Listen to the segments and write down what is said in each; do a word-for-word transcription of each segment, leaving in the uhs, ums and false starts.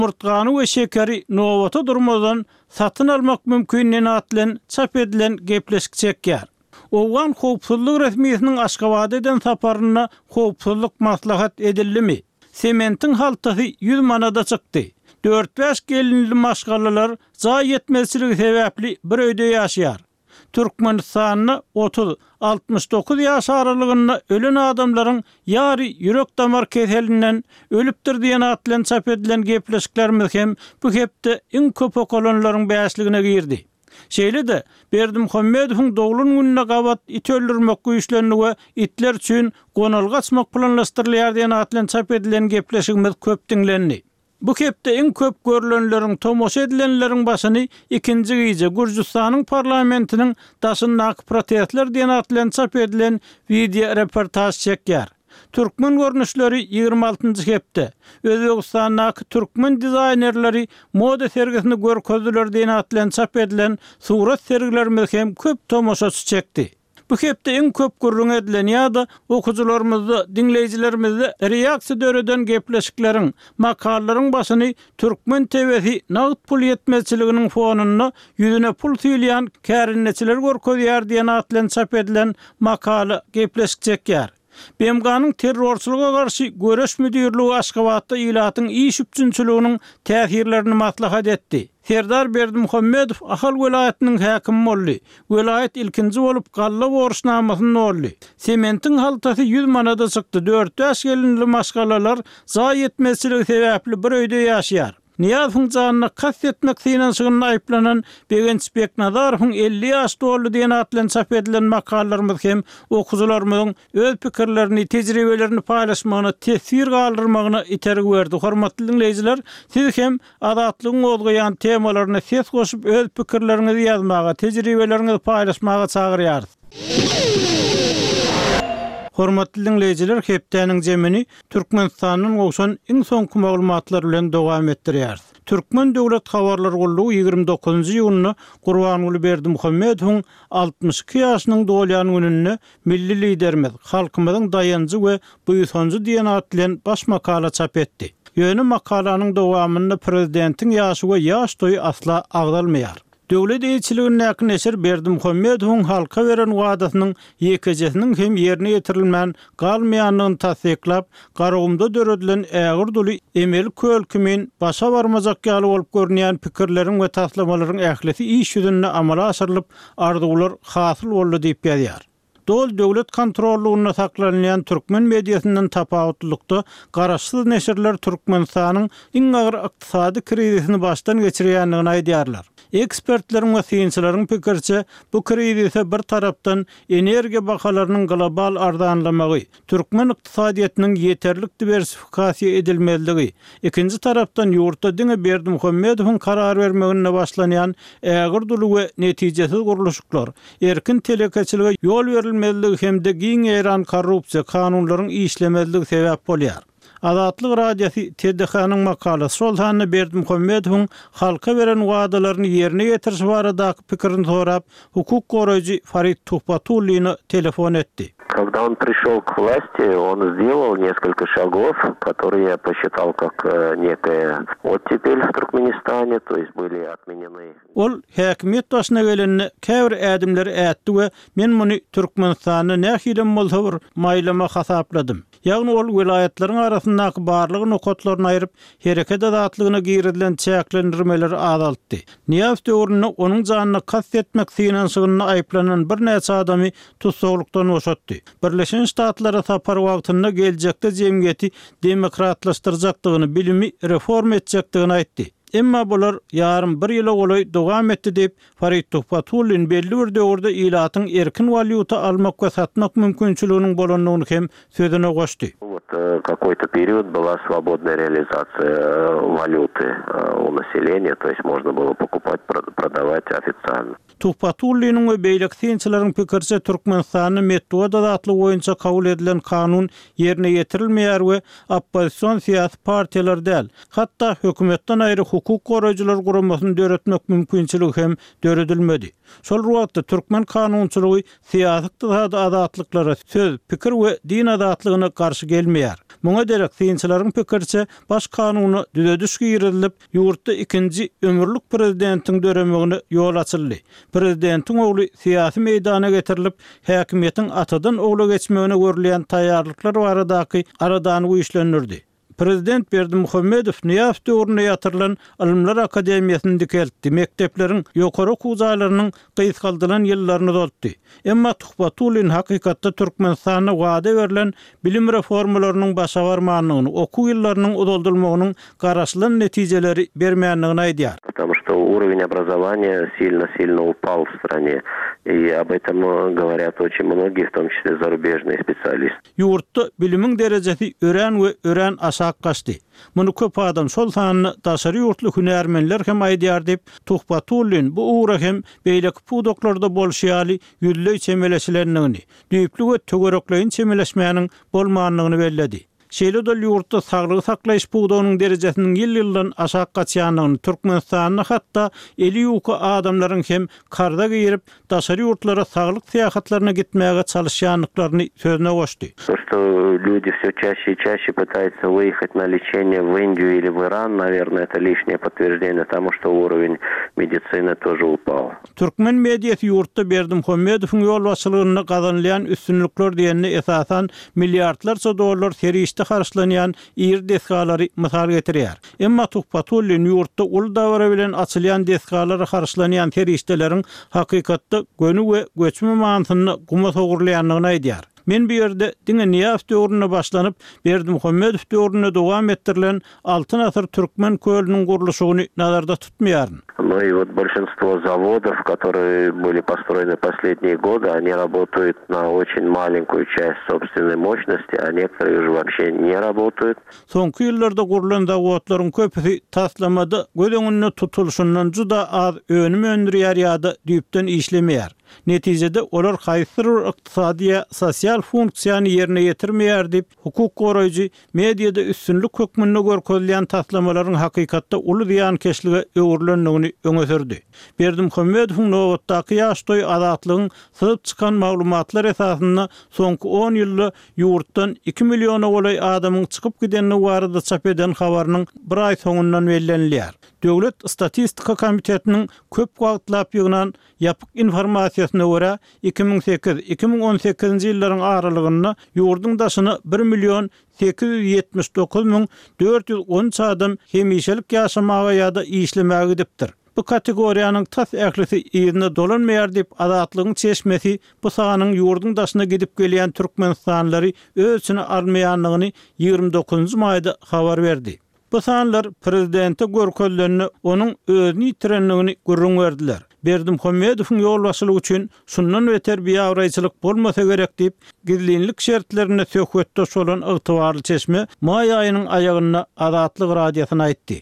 Murtgany we şekeri nowata durmadan satın almak mümkünliğini atlan çap edilen gepleşikçekýär. Owan howpsuzlyk resmiýetiniň Aşgabat eden saparyna howpsuzlyk maslahat edildimi? Sementin haltasy yüz manada çykdy. dört beş gelinli maşgalalar za yetmezçiligi sebäpli bir öýde ýaşaýar. Türkmenistanyna otuz altmış dokuz ýaş aralygynda ölen adamlaryň ýary ýürek damar keselinden ölüpdir diýen atlan çap edilen gepleşiklerimiz hem bu hepde iň köp okolanlaryň bäşligine girdi. Şeýle-de Berdimuhammedowyň dogulun gününe gabat it öldürmek güýçlerini we itler üçin gonalga açmak planlaşdyrylýar diýen atlan çap edilen gepleşigimiz köp diňlendi. Bu hepde en köp görülenlerin, tomoşa edilenlerin başını ikinci giyce Gürcistanyň parlamentiniň daşyndaky protestler diýen atlan çap edilen video reportaj çekýär. Türkmen görnüşleri ýygrima altynjy hepde Özbegistanyň türkmen dizaynerleri moda sergisini görkezdiler diýen atlan çap edilen surat sergilerimiz hem köp tomoşaçy çekdi. Bu hepde en köp gurrun edilen ýa-da okujularymyzda, dinleýijilerimizde reaksiýa döreden gepleşikleriň, makalalaryň başyny Türkmen T V'si nagt pul ýetmezçiliginiň fonuna ýüzüne pul tüýleýän kärinneçiler görkezýär diýen atlan çap edilen makala gepleşik çekýär. B M G'nyň terrorçylyga garşy göreş müdürligi Aşgabatda ilatyň iş üçinçiliginiň täsirlerini maslahat etdi. Serdar Berdimuhammedow Ahal welaýatynyň häkimi boldy. Welaýat ilkinji bolup Galla borçnamasyny boldy. Sementin haltasy yüz manada çykdy. dört beş gelinli maşgalalar za yetmezçiligi sebäpli bir öýde ýaşaýar. Niyaz funksiyonuna kast etmek finansygyny aýplanan Begenç Beknadarowyň elli ýaş doldy diýen atlan çap edilen makallalarymyz hem okujularymyzyň öz pikirlerini, tejribelerini paýlaşmagyna, tesir galdyrmagyna itergi berdi. Hormatly dinleýijiler, siz hem adatlygyň olgaýan temalaryna ses goşup öz pikirlerinizi ýazmaga, tejribelerinizi paýlaşmaga çagyrýar. Hormatly dinleýijiler, hepdeniň jemini Türkmenistanyň gowşan iň soňky maglumatlar bilen dowam etdirýär. Türkmen döwlet habarlar gollugy ýygrima dokuzynjy ýylyny Gurbanuly Berdimuhammedowyň altmış iki ýaşynyň dowlayan gününe milli liderimiz, halkymyzyň dayanjy we buýsanjy diýen atlan baş makala çap etdi. Ýöne makalanyň dowamynda prezidentiň ýaşy we ýaş toýy asla agdalmaýar. Döwlet eýçiliginiň näkin eser Berdimuhammedowyň halka beren wadasynyň ýekejesiniň hem ýerine ýetirilmän galmaýanlygyny tasdiklap, garagymda döredilen ägir duly emel kölkümin başa barmajak ýaly bolup görnýän pikirleriň we taslamalaryň ählisi iş ýüzünde amala aşyrylyp arzuwlar hasyl boldy diýip ýazýar. Dol döwlet kontrollugyna saklanýan türkmen mediasynyň tapawutlykda garaşsyz neşirler Türkmenistanyň iň agyr ykdysady krizisini başdan geçirýändigini aýdýarlar. Ekspertleriň we synçylaryň pikirçe, bu krizise bir tarapdan energiýa bahalarynyň global arzanlamagy, türkmen ykdysadyýatynyň ýeterlik diversifikasiýa edilmezligi, ikinji tarapdan ýurtda diňe Berdimuhammedowyň karar bermegine başlanýan ägir duly we netijesiz guruluşyklar, erkin telekeçilige ýol berilmezligi hemde giň eran korrupsiýa kanunlaryň işlemezligi sebäp bolýar. Adatlyk radiosy T D H-nyň makalası şol hany Berdimuhammedowyň halka beren wagdalaryny ýerine ýetirişi baradaky pikirini sorap, hukuk goraýjy Farid Tuhpatulyny telefon etdi. Когда он пришел к власти, он сделал несколько шагов, которые я посчитал как некая оттепель в Туркменистане, то есть были отменены. Ol häkimet başyna gelende käbir ädimleri ätdi we men muny Türkmenistanyň nähilem bolsa bir maýlama hasapladym. Ýagny ol welaýatlaryň arasyndaky barlygy nokatlaryny aýryp, hereket adatlygyna girilen çäklendirmeleri azaltdy. Niýaz döwründe onuň janyna kast etmek finansygyny aýplanan bir näçe adamy tutsaqlykdan boşatdy. Birleşen Ştatlara sapar wagtynda geljekde jemgyýeti demokratlaşdyrjakdygyny, bilimi reform etjekdigini aýtdy. Emma bular yarım bir ýyla golay dowam etdi diýip Farid Tuhpatulyn belli bir döwürde ilatyň erkin valyuta almak we satmak mümkinçiliginiň bolanlygyny hem sözüne goşdy. Какой-то период была свободная реализация валюты у населения, то есть можно было покупать, продавать официально. Tuhpatulynyň we beýlek synçylaryň pikirçe Türkmenistanyň metoda adatly boýunça kabul edilen kanun ýerine ýetirilmeýär we oppozisiýon siýasy partiýalar däl, hatda hökümetden aýry hukuk goraýjylar guramasyny döretmek mümkinçiligi hem döredilmedi. Şol wagtda türkmen kanunçylygy syýasy ykdysady azatlyklara, söz, pikir we din azatlygyna garşy gelmeýär. Muňa derek synçylaryň pikirçe baş kanuny düzediş giýirilip, ýurtda ikinji ömürlük prezidentiň döremegine ýol açyldy. Prezidentiň ogly syýasy meýdana getirilip, häkimiýetiň atadan ogla geçmegine görülen taýýarlyklar baradaky aradan güýçlendirdi. Prezident Berdimuhammedow Niýaf döwrüne ýatyrylan Ilmler Akademiýasyny dikeltdi. Mektepleriň ýokary okuwçylarynyň gysgaldylan ýyllaryny doldy. Emma Tuhbatulyn hakykatda Türkmenistana wada berilen bilim reformalarynyň başa barmanlygyny, okuw ýyllarynyň udoldurmagynyň garaşlan netijeleri bermeýänligini aýdýar. Потому что уровень образования сильно-сильно упал в стране. И об этом говорят очень многие, в том числе зарубежные специалисты. Ýurtda bilimiň derejesi ören we ören aşağı gaçdy. Muny köp adam şol sanyny daşary ýurtly hünärmenler hem aýdýar diýip Tuhbatulyn bu uğra hem beýleki pudoklarda bolşýaly ýüzlü çemeleşlerini, düýpli we tögerekleýin çemeleşmäniň bolmanlygyny belledi. Şeýle dol ýurtda saglygy saklaýyş pudogynyň derejesiniň ýyl-ýyldan aşağı gaçýanyny, Türkmenistanyň hatda eli ýuka adamlaryň hem karda giyirip daşary ýurtlara saglyk syýahatlaryna gitmäge çalışýanlyklaryny sözüne goşdy. То, что люди все чаще и чаще пытаются выехать на лечение в Индию или в Иран, наверное, это лишнее подтверждение тому, что уровень медицины тоже упал. Türkmen mediýasy ýurtda Berdimuhammedowyň ýol başçylygyna gazanlayan üstünlükler diýeni esasan milliardlarça dollar serişde harçlanýan ýer desgalary mysal getirýär. Emma Tuhbatulyn ýurtda ul dawra bilen açylýan desgalary harçlanýan serişdeleriň hakykatda gönü we göçme manysyny guma sogurlaýanlygyny aýdýar. Men bir ýerde diňe Niýaf döwrüne başlanyp Berdimuhammedow döwrüne dowam ettirilen altyn asyr türkmen kölüniň gurulşygyny nazarda tutmaýaryn. Ну и вот большинство заводов, которые были построены последние годы, они работают на очень маленькую часть собственной мощности, а некоторые уже вообще не работают. Soňky ýyllarda gurulan zawodlaryň köpüsi taslamada gödeňine tutulşundan juda az önüm öndürýär ýa-da düýpden işlemeýär. Netijede olar haýsyr ykdysady sosial funksiýany ýerine ýetirmeýär diýip hukuk goraýjy mediýada üstünlük hökmüne görkezilýän taslamalaryň hakykatda uly ziýankeşlige öwürlendigini öňe sürdi. Berdimuhammedowyň nowatdaky ýaşdoý azatlygyň syzyp çykan maglumatlar esasynda soňky on ýylda ýurtdan iki milliona golay adamyň çykyp gidenini barada çap eden habarynyň bir ay soňundan bellenilýär. Döwlet Statistika Komitetiniň köp wagtlap ýygnan ýapyk informasiýasyna görä iki ming sekiz iki ming on sekizinji ýyllaryň aralygynda ýurdun daşyny bir million sekiz yüz ýetmiş dokuz ming dört yüz on üç adam hemişelik ýaşamaga ýa-da işlemäge gidipdir. Bu kategoriýanyň tas ählisi ýerine dolanmaýar diýip azatlygyň çeşmesi bu sanyň ýurdun daşyna gidip gelýän türkmenistanlary ölçüne almaýanlygyny ýygrimi dokuzunji maýda habar berdi. Bu sanlar prezidente görkezlerini onun özünü itirenligini gurrun verdiler. Berdimuhammedowyň ýol başçylygy üçin şundan beter bir ýawraýçylyk bolmasa gerek diýip gizlinlik şertlerine söhbetde solan ygtybarly çeşme may aýynyň aýagyna Azatlyk radiosyna aýtdy.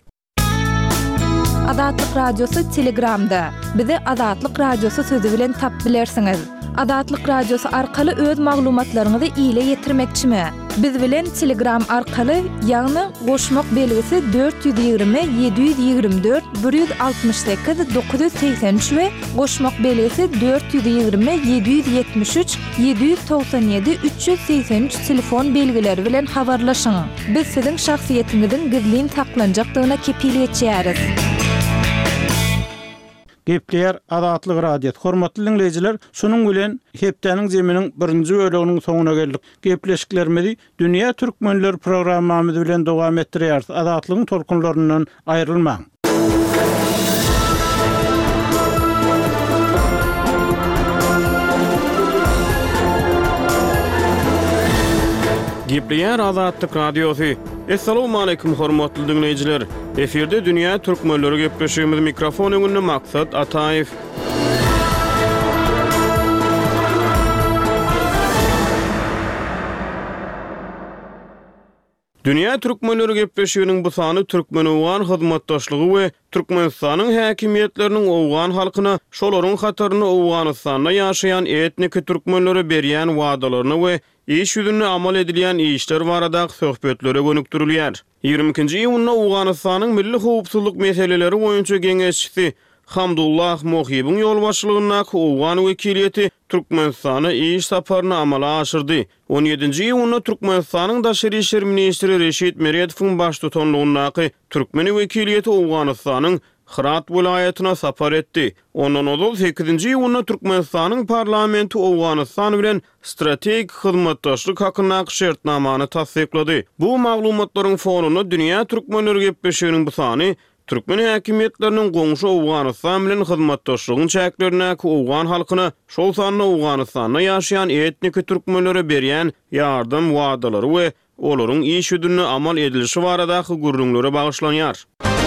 Azatlyk radiosu Telegramda. Bizi Azatlyk radiosu sözü bilen tap bilersiňiz. Azatlyk radiosu arkaly öz maglumatlaryňyzy ýyla ýetirmekçimi? Biz bilen Telegram arkaly ýagny goşmak belgisi dört yüz ýygrimi yedi yüz ýygrimi dört bir yüz altmış sekiz dokuz yüz seksen üç we goşmak belgisi dört yüz ýygrimi yedi yüz ýetmiş üç yedi yüz toksan ýedi üç yüz seksen üç telefon belgileri bilen habarlaşyň. Biz siziň şahsiýetiňiziň gizlin taklanjakdygyna kepil etýäris. Gepler Azatlyk radiosu. Hormatly dinleyijiler, şunun bilen hepdeniň jeminiň birinji bölüginiň soňuna geldik. Gepleşiklerimizi Dünýä Türkmenleri programmamyz bilen dowam etdirýäris. Azatlygyň tolkunlaryndan aýrylmaň. Gepler Azatlyk radiosu. Assalamu alaykum hormatly dinleyijiler. Eferde Dünýä Türkmenleri gepleşigimiz mikrofon öňünde Maksat Ataýew. Dünýä Türkmenleri gepleşiginiň bu sany türkmen owgan hyzmatdaşlygy we Türkmenistanyň häkimiýetleriniň owgan halkyna şolaryň hataryny Owganystanda ýaşaýan etnik türkmenlere berýän wadalaryny we iş ýüzünde amal edilýän işler barada söhbetlere gönükdirilýär. ýigirme ikinji iýunda Awganystanyň milli howpsuzlyk meseleleri boýunça geňeşçisi Hamdullah Mohibiň ýol başçylygyndaky Awgan wekiliýeti Türkmenistana iş saparyny amala aşyrdy. on ýedinji iýunda Türkmenistanyň Daşary işler ministri Reşit Meredowyň baş tutanlygyndaky Türkmen wekiliýeti Awganystanyň Hırat vilayatyna sapar etdi. Ondan odul sekizinji iýunda Türkmenistanyň parlamenti Awganystan bilen strategik hyzmatdaşlyk hakyndaky şertnamany tasdiklady. Bu maglumatlaryň fonuny dünýä türkmenleri gepleşýäriniň bu sany Türkmen häkimetleriniň goňşy Awganystan bilen hyzmatdaşlygyň çäklerindäki Awgan halkyna, şol sanyna Awganystanda ýaşaýan etnik türkmenlere berýän ýardym wadalary we olaryň iş üdünü amal edilişi baradaky gurrunlary bagyşlanýar.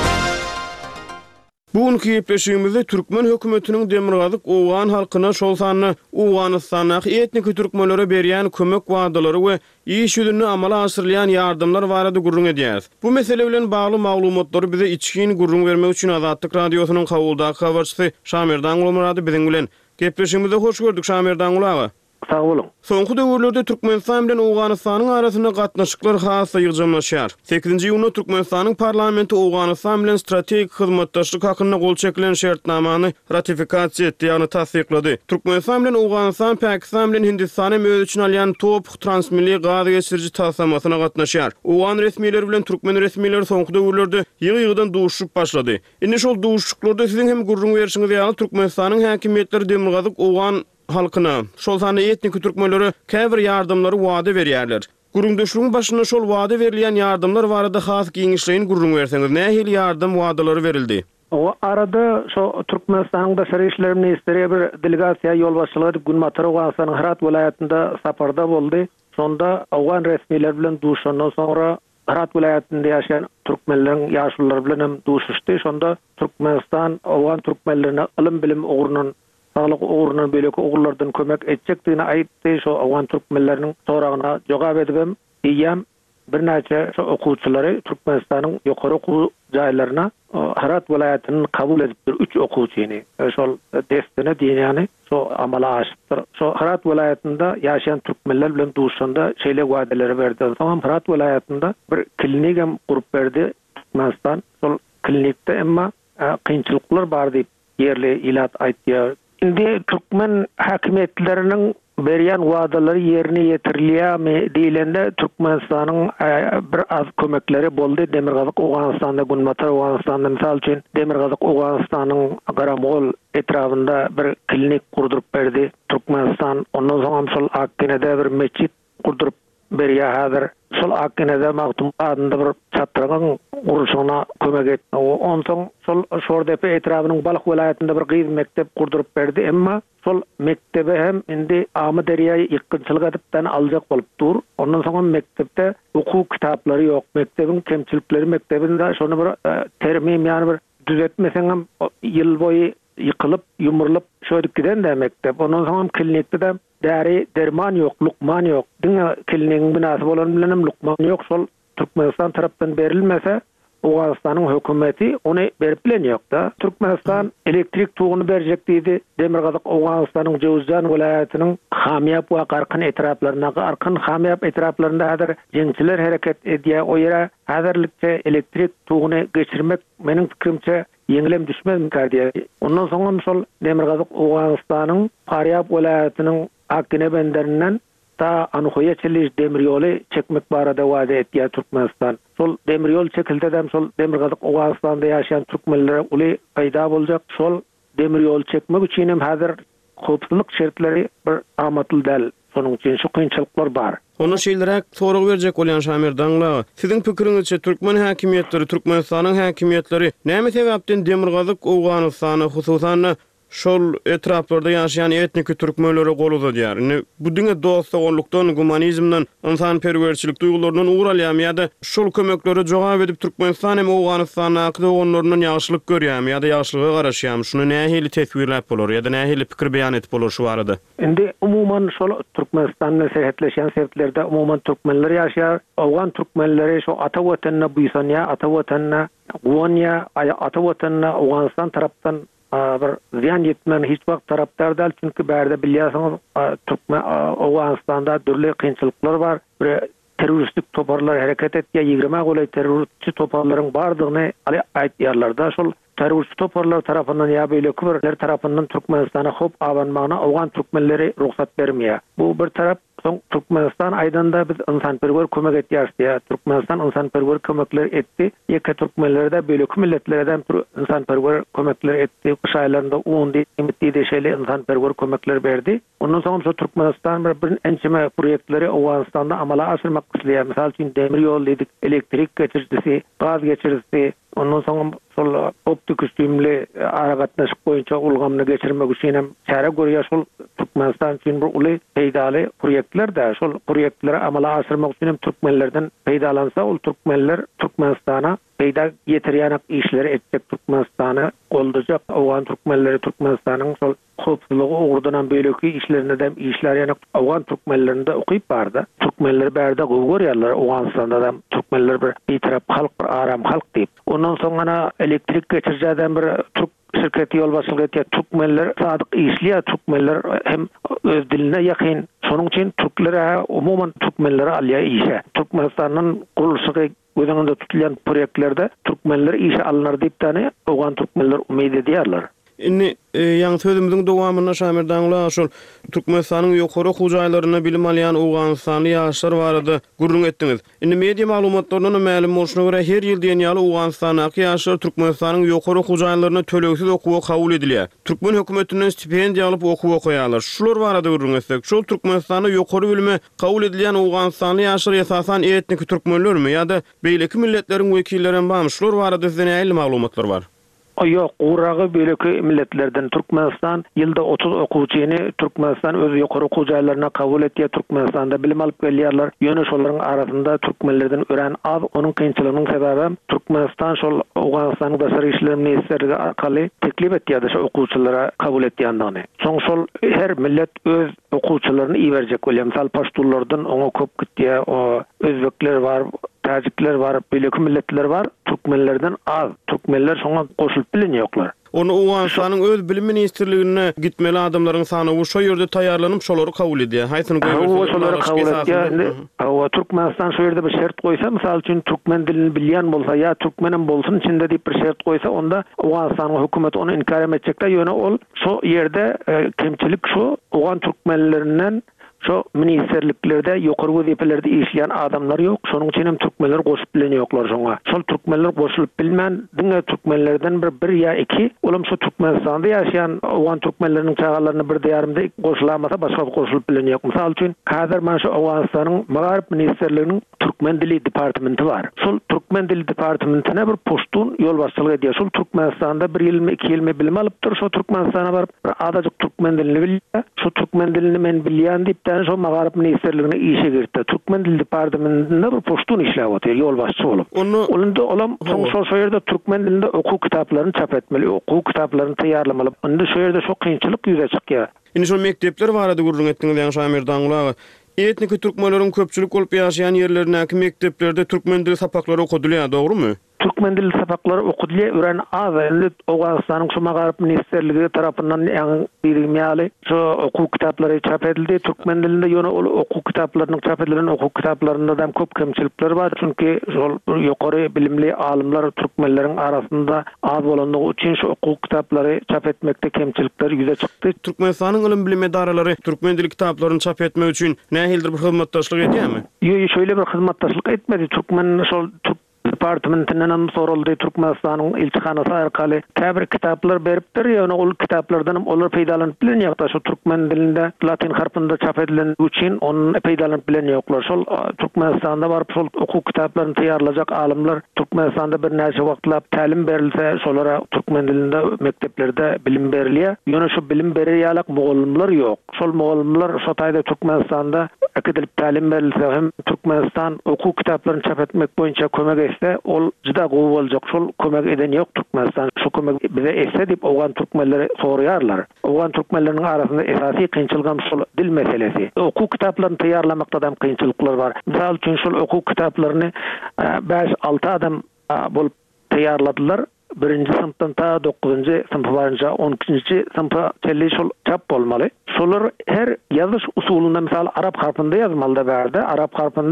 Bugünkü gepleşigimizde Türkmen hökümetiniň Demirgazyk Awgan halkyna şol sanyna Awganystanyň etnik türkmenlere berýän kömek wadalary we iş üdünü amala asyrlayan ýardymlar barada gurrun edýäris. Bu mesele bilen bagly maglumatlary bize içkin gurrun bermek üçin Azatlyk radiosynyň kabuldaky habarçysy Şamerdan Gulmurady biziň bilen gepleşigimizde hoş gördük Şamerdan Gulaga. Sağ olun. Soňky döwürlerde Türkmenistan bilen Awganystanyň arasynda gatnaşyklar hassa ýygjamlaşýar. sekizinji iýunda Türkmenistanyň parlamenti Awganystan bilen strategik hyzmatdaşlyk hakynda gol çekilen şertnamany ratifikasiýa etdi, ýagny tasdiklady. Türkmenistan bilen Awganystan, Pakistan bilen Hindistany öz üçin alýan top transmilli gaz geçiriji tasamasyna gatnaşýar. Awgan resmiýetleri bilen Türkmen resmiýetleri soňky döwürlerde ýygy-ýygydan duşup başlady. Indi şol duşuklarda siziň hem gurrun berişiňiz ýaly Türkmenistanyň häkimetleri Demirgazyk Awgan halkyna, şol sany etnik türkmenlere käbir ýardymlary wada berýärler. Gurrundaşlygyň başyna şol wada berilýän ýardymlar barada has giňişleýin gurrun berseňiz, nähili ýardym wadalary berildi? O arada şo Türkmenistanyň Daşary işler ministri bir delegasiýa ýol başçylygy edip Günmatara Awganystanyň Hırat vilayatynda saparda boldy. Sonda Awgan resmiýetleri bilen duşandan soňra Hırat vilayatynda ýaşaýan türkmenleriň ýaşulary bilen hem duşuşdy. Şonda Türkmenistan Awgan türkmenlerine ilm bilim ugrunun sağlık uğruna böyle uğurlardan kömek edecekdiğine ayıptı. Şu Awgan türkmenlerinin sorağına cevap edibim. Diyem bir neçe şu okuwçylary Türkmenistan'ın yukarı okuw jaýlaryna Hırat vilayatynyn kabul edip bir üç okuwçyny şol destine diýeni şu amala aşypdyr. Şu Hırat vilayatynda ýaşaýan türkmenler bilen duşanda şeýle wadalar berdi. Soňam Hırat vilayatynda bir klinik hem gurup berdi Türkmenistan. Şol klinikde emma kynçylyklar bar diýip yerli ilat aýtdy. Indi Türkmen hakimiyetlerinin berýän wadalary ýerine ýetirilýärmi diýilende Türkmenistanyň bir az kömekleri boldy. Demirgazyk Awganystanda, Günmatara Awganystanda misal üçin Demirgazyk Awganystanyň Garamol etrafynda bir klinik kurdurup berdi Türkmenistan. Ondan soň şol Akkenede bir meçit kurdurup berýär häzir. Şol Akkenede Magtum adında bir çatragyň uruşuna kömek etdi. Ondan soň şol şordepe etrafynyň Balyk vilayatynda bir gyz mektep kurdurup berdi. Emma şol mektebe hem indi Amy Derýa ýykynçylyk edipden aljak bolupdyr. Ondan soň mektepde okuw kitaplary ýok. Mektebiň kemçilikleri mektebinde şonu bir termim ýani bir düzeltmeseň hem ýyl boýy ýykylyp, ýumurlyp şöýdük giden de mektep. Ondan soň klinikde de däri derman ýok, lukman ýok. Diňe klinigiň binasy bolan bilen lukman ýok. Şol Türkmenistan tarapdan berilmese Awganystanyň hökümeti onu berip bilen ýok-da. Türkmenistan elektrik tuğunu berjek diýdi. Demirgazyk Awganystanyň Jowzjan vilayatynyň Hamyap we Garkyn etraplaryna, Garkyn Hamyap etraplarynda häzir jeňçiler hereket edýär. O ýere häzirlikçe elektrik tuğunu geçirmek meniň pikirimçe ýeňilem düşmez diýär. Ondan soň şol Demirgazyk Awganystanyň Faryab vilayatynyň Akkene benderinden ta Anuhoya çeliş demir ýoly çekmek barada wada etýär Türkmenistan. Şol demir ýol çekildi, şol Demirgazyk Awganystanda ýaşaýan türkmenlere uly paýda boljak. Şol demir ýol çekmek üçin hem häzir howpsuzlyk şertleri bir amatyl däl. Şonuň üçin şu kynçylyklar bar. Onu şeýlerek sorag berjek bolýan Şamerdanla. Siziň pikiriňizçe Türkmen häkimetleri, Türkmenistanyň häkimetleri näme sebäpden Demirgazyk Awganystany hususan şol etraplarda ýaşaýan etnik türkmenlere gol uzadýar. Bu diňe dostlukdan, humanizmden, insanperwerçilik duýgularyndan uğralýarmy ýa-da şol kömeklere jogap edip Türkmenistan hem Awganystanyň akdy onlaryndan ýaşylyk görýärmi ýa-da ýaşylyga garaşýarmy? Şunu nähili teswirläp bolar ýa-da nähili pikir beýan etip bolar şu barada? Indi umuman şol Türkmenistanyň sehetleşen sertlerde umuman türkmenler ýaşaýar. Awgan türkmenleri şu ata watanna buýsanýa, ata watanna gowanýa, ata watanna Awganystan tarapdan bir ziyan yetmen hiç vakt taraftar dal, çünkü bärde bilýärsiňiz Türkmen Awganystanda dürli kynçylyklar bar. Bir teröristik toparlar hareket etdiýär ýigirme golay teröristçi toparlaryň bardygyny aýtýarlar-da şol terörist toparlar tarapyndan ya beýle kübürler tarapyndan Türkmenistana hop awanmagyna awgan türkmenleri ruhsat bermeýär. Bu bir tarap soň Türkmenistan aýdanda biz ynsanperwer kömek etýäris diýär. Türkmenistan ynsanperwer kömekler etdi. Ýeke türkmenlerde beýle milletlerden ynsanperwer kömekler etdi. Şaýlarynda on diýip deşeli ynsanperwer kömekler berdi. Ondan soň şu Türkmenistan bir, bir ençeme proýektleri Awganistanda amala aşyrmak isleýär. Misal üçin demir ýol dedik, elektrik geçirjisi, gaz geçirjisi, ondan soň şol optik üstünli aragatnaşyk boýunça ulgamny geçirmek üçin hem çare görýär şol Türkmenistan üçin bir uly peýdaly proýektler-de şol proýektleri amala aşyrmak üçin hem türkmenlerden peýdalansa ol türkmenler Türkmenistana peýda getirýän işleri etjek, Türkmenistany goldajak. Awgan türkmenleri Türkmenistanyň şol howpsuzlygy ugurdan beýleki işlerine de işler ýany awgan türkmenlerinde okyp barda. Türkmenler bärde gowy görýärler. Awganistanda da türkmenler bir beýtarap halk, bir aram halk diýip. Ondan soň ana elektrik geçirjäden bir türk şirketi ýolbaşçylyk etýär. Türkmenler sadyk işliýär. Türkmenler hem öz diline ýakyn. Şonuň üçin türklere umumyň türkmenlere alýa işe. Türkmenistanyň gurulşy gözüňde tutulýan proýektlerde türkmenler işe alınır diýip tane awgan türkmenler umyt edýärler. Inni ýa-ni sözümizin dowamyna Şamir daňla şol Türkmenistanyň ýokary hujaýlaryna bilim alýan Awganystanly ýaşlar barada gurrun etdiňiz. Inni media maglumatlaryna ma'lum bolşuna görä her ýyl diýen ýaly Awganystanyň ýaşlar Türkmenistanyň ýokary hujaýlaryna töleksiz okuwa kabul edilýär. Türkmen hökümetinden stipendiýa alyp okuwa goýarlar. Şular barada gurrun etsek, şol Türkmenistanyň ýokary bilime kabul edilýän Awganystanly ýaşlar esasan etnik türkmenlermi ýa-da beýleki milletleriň wekilleri barmy? Şular barada sizden näme maglumatlar bar? Yok, urağı beýleki milletlerden Türkmenistan ýylda otuz okuwçyny Türkmenistan öz ýokary hujaýlaryna kabul etýär. Türkmenistanda bilim alyp gelýärler. Ýöne şolaryň arasynda türkmenlerden ören az, onuň kynçylygynyň sebebi Türkmenistan şol Awganystanyň Daşary işler ministrligi arkaly teklip etýär şu okuwçylara kabul etýändigini. Soň şol her millet öz okuwçylaryny iýerjek bolýar. Misal paşturlardan oňa köp gitýär, o özbekler bar, Tacikler var, beýleki milletler var, türkmenlerden az. Türkmenler şoňa goşulyp bilinýoklar. Onu Awganystanyň öz bilim ministrligine gitmeli adamlaryň sany şu ýerde taýýarlanyp şolary kabul edýär. Haýsyny goýberler. Şolary kabul edýär. Hawa Türkmenistan şu ýerde bir şert goýsa, mysal üçin türkmen dilini bilýän bolsa ýa türkmenem bolsun içinde diýip bir şert goýsa, onda Awganystanyň hökümeti onu inkar etjekler. Ýöne ol şu ýerde kemçilik şu Awgan türkmenlerinden şu ministerliklerde ýokary wezipelerde işleyen adamlar yok. Şonuň üçin hem türkmenler goşup bilenýoklar şoňa. Şol türkmenler goşulyp bilmän diňe türkmenlerden bir bir ýa iki olam şu Türkmenistanda ýaşaýan awgan türkmenleriniň çagalaryny bir diýarymda goşulamasa başga goşulyp bilenýok. Mysal üçin häzir men şu Awganystanyň Magarip ministerliginiň türkmen dili departamenti bar. Şol türkmen dili departamentine bir poştun ýolbaşçylyk edýär. Şol Türkmenistanda bir ýylmy iki ýylmy bilim alypdyr. Şu Türkmenistana barıp adajyk türkmen dilini bilýär. Şu türkmen dilini men bilýän diýip şu Magarip ministerligine işe girdi. Türkmen dil departamentinde bir poştun işläp otýar, ýolbaşçy bolup. Onda olam soň şol şeýerde türkmen dilinde okuw kitaplaryny çap etmeli, okuw kitaplaryny taýýarlamaly. Onda şu ýerde şo kynçylyk ýüze çykýar. Indi şu mekdepler barada gurrun etdiňiz ýa-ni Şamir daňla. Etnik türkmenleriň köpçülik bolup ýaşaýan ýerlerindäki mekdeplerde türkmen dili sapaklary okudylýar, dogrymy? Türkmen dili sapaklary okudylýar, ören az. Endi Awganystanyň şu Magarip ministerligi tarapyndan ýa-ni şu okuw kitaplary çap edildi. Türkmen dilinde ýöne okuw kitaplarynyň çap edilen okuw kitaplarynda da köp kemçilikler bar. Çünki şol ýokary bilimli alymlar türkmenleriň arasynda az bolandygy üçin şu okuw kitaplary çap etmekde kemçilikler ýüze çykdy. Türkmenistanyň ilim bilim edaralary türkmen dili kitaplaryny çap etmek üçin nähildir bir hyzmatdaşlyk edýärmi? Ýöne şöyle bir hyzmatdaşlyk etmedi. Türkmen şol departamentinden soruldy. Türkmenistanyň elçihanasy arkaly täbir kitaplar beripdir. Ýöne ol kitaplardan olar peýdalanyp bilenýär. Şu türkmen dilinde latin harpynda çap edilen üçin onu peýdalanyp bilenýärler. Şol Türkmenistanda baryp şol okuw kitaplaryny taýýarlajak alymlar Türkmenistanda bir näçe wagtlap tälim berilse, şolara türkmen dilinde mekteplerde bilim berilýär. Ýöne şu bilim berýärlik mugallimler ýok. Şol mugallimler şu taýda Türkmenistanda akademik tälim berilse hem Türkmenistan okuw kitaplaryny çap etmek boýunça kömek etse, ol juda gowy boljak. Şol kömek eden ýok Türkmenistan. Şu kömek bize etse diýip awgan türkmenleri soraýarlar. Awgan türkmenleriniň arasynda esasy kynçylygam şol dil meselesi. Okuw kitaplaryny taýýarlamakda da kynçylyklar bar. Misal üçin şol okuw kitaplaryny beş alty adam bolup taýýarladylar. Birinci sınıftan ta dokuzuncu sınıfa barınca on ikinci sınıfa telli şol çap bolmaly. Şolar her yazış usulunda misal Arap harpynda yazmalyda berdi. Arap harpynda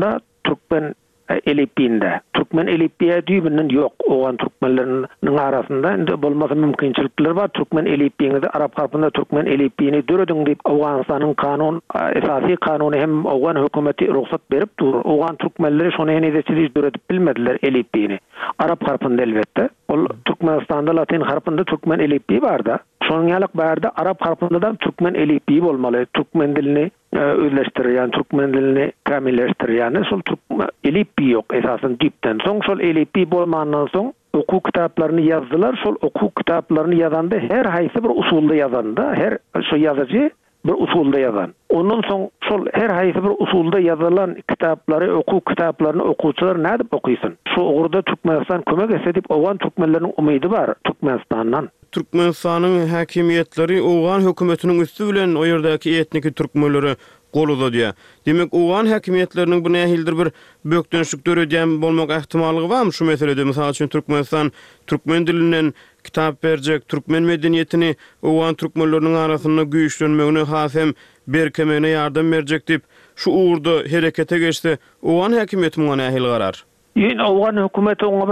Türkmen elipinde. Türkmen elipiye düýbünden ýok. Owan türkmenleriniň arasynda indi bolmasa mümkinçilikler bar. Türkmen elipiyini de Arap harpynda Türkmen elipiyini döredin diýip Awganystanyň kanun esasy kanuny hem Awgan hökümeti ruhsat berip dur. Awgan türkmenleri şonu enedeçilik döredip bilmediler elipiyini. Arap harpynda elbetde. Ol Türkmenistanda Latin harpynda Türkmen elipiyi bar da. Şonuň ýalyk barda Arap harpynda da Türkmen elipiyi bolmaly. Türkmen dilini özleştirýän, Türkmen dilini kamilleştirýän, şol Türkmen elipi ýok esasen dipden. Soň şol elipi bolmandan soň okuw kitaplaryny ýazdylar. Şol okuw kitaplaryny ýazanda her haýsy bir usulda ýazanda, her şo ýazyjy bir usulda ýazan. Ondan soň şol her haýsy bir usulda ýazylan kitaplary, okuw kitaplaryny okuwçylar näde okuýsyn? Şu ugurda Türkmenistan kömek etse diýip Awgan türkmenleriniň umydy bar Türkmenistandan. Türkmenistanyň häkimiýetleri Awgan hökümetiniň üstü bilen o ýerdäki etniki türkmenleri goluda diýär. Demek Awgan häkimiýetleriniň bu nähildir bir bökdönşlik döredýän bolmak ähtimalygy barmy şu meselede? Mysal üçin Türkmenistan türkmen dilinden kitap berjek, türkmen medeniýetini Awgan türkmenleriniň arasynda güýçlenmegine hasem berkemegine ýardam berjek diýip şu uğurda herekete geçse Awgan häkimiýeti muňa nähil garar? Ýöne Awgan hökümeti oňa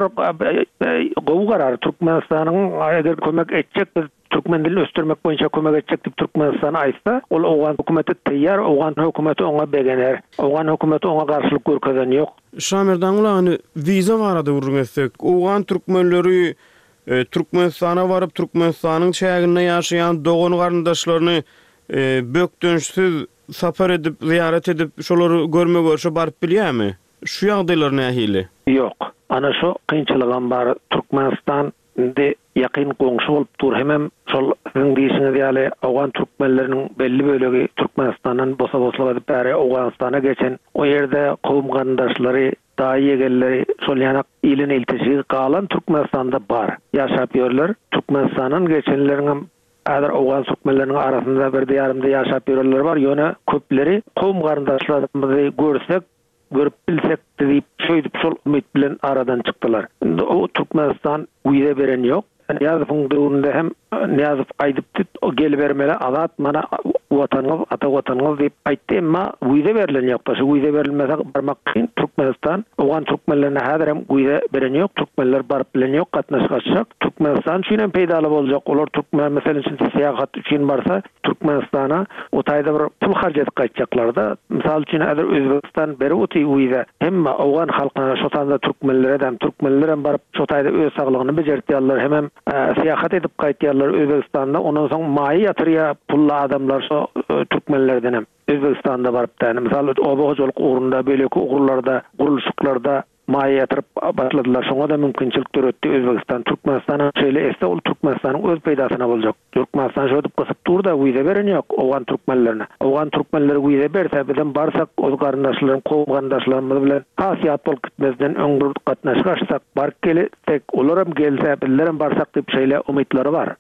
bir gowy garar Türkmenistanyň eger kömek etjek, Türkmen dilini östürmek boýunça kömek etjek diýip Türkmenistan aýtsa, ol Awgan hökümeti teýýar, Awgan hökümeti oňa begener. Awgan hökümeti oňa garşylyk görkezen ýok. Şamerdan ulany viza barada urun etsek, Awgan türkmenleri e, Türkmenistana baryp Türkmenistanyň çäginde ýaşaýan dogon garyndaşlaryny e, bökdönşsiz sapar edip, ziyaret edip şolary görme görüşe baryp bilýärmi? Şu ýagdaýlar nähili? Ýok. Ana şu kynçylygam bar. Türkmenistan de ýakyn goňşy bolup dur. Hemem şol siziň diýişiňiz ýaly Awgan türkmenleriniň belli bölegi Türkmenistandan bosa-bosa edip bäri Awganystana geçen o ýerde kowum garyndaşlary, daýy egelleri şol ýanak ilin iltiji galan Türkmenistanda bar. Ýaşap ýörler. Türkmenistanyň geçenleriň Adar Awgan türkmenleriniň arasynda bir ýarymda ýaşap ýörler bar. Ýöne köpleri kowum garyndaşlarymyzy görsek görüp bilsek diýip şöýdip şol umyt bilen aradan çykdylar. Indi o Türkmenistan güýde beren ýok. Ýazypyň döwründe hem Niýazyp aýdypdy, o gelip bermeli azat mana watanyňyz, ata watanyňyz diýip aýtdy, emma güýde berilen ýok. Başy güýde berilmese barmak kyn Türkmenistan, Awgan türkmenlerine häzir hem güýde beren ýok. Türkmenler baryp bilen ýok, gatnaşaşak. Türkmenistan üçin peýdaly boljak. Olar türkmen meselesi üçin seýahat üçin barsa Türkmenistana o taýda bir pul harjat gaýtjaklar da. Mysal üçin häzir Özbekistan beri oty güýde, emma Awgan halkyna şo taýda türkmenlere hem türkmenler hem baryp şo taýda öz saglygyny bejerýärler, hem seýahat edip gaýtýarlar Özbekistanda. Ondan soň maýy ýatyrýa pully adamlar şo türkmenlerden hem Özbekistanda baryp da, mysal obohojuluk ugrunda, beleki ugrlarda, gurulşyklarda maýy ýatyryp başladylar. Şoňa da mümkinçilik döretdi Özbekistan. Türkmenistanyň şeýle esse ol Türkmenistanyň öz peýdasyna boljak. Türkmenistan şo diýip gysyp durda güýde beren ýok Awgan türkmenlerine. Awgan türkmenleri güýde berse bilen barsak öz garyndaşlaryň, kowum garyndaşlarymyz bilen hasyat bolup gitmezden öňgür gatnaşyşsak, bark gelsek, olar hem gelse, bizler hem barsak diýip şeýle umytlary bar.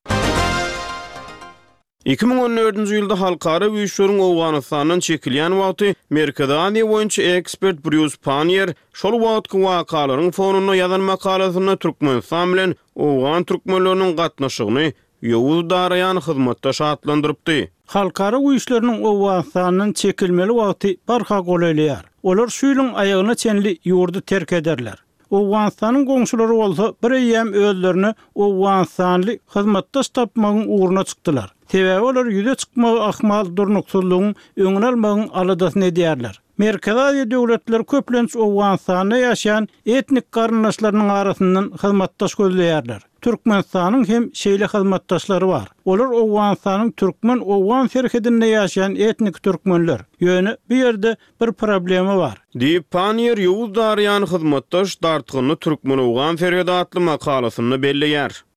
iki ming on dördünji ýylda halkara güýçleriň Awganystanyň çekilýän wagty Merkadany boýunça ekspert Bruce Panier şol wagtky wakalaryň fonuny ýazan makalasyny Türkmenistan bilen Awgan türkmenleriniň gatnaşygyny ýowuz daraýan hyzmatdaş atlandyrypdy. Halkara güýçleriniň Awganystanyň çekilmeli wagty barha goýulýar. Olar şu ýylyň aýagyna çenli ýurdu terk ederler. Awganystanyň goňşulary bolsa bir ýem özlerini Awganystanly hyzmatdaş tapmagyň uğruna çykdylar. Sebäbi olar ýüze çykmagy ahmal durnuksyzlygyň öňüne almagyň aladasyny edýärler. Merkezi döwletler köplenç Awganystanda ýaşaýan etnik garyndaşlarynyň arasyndan hyzmatdaş gözleýärler. Türkmenistanyň hem şeýle hyzmatdaşlary bar. Olar Awganystanyň türkmen Awgan ferhedinde ýaşaýan etnik türkmenler. Ýöne bu ýerde bir problemi bar. Diýip Panier ýowuz daryan hyzmatdaş dartygyny türkmen Awgan ferhedi atly makalasyny belleýär.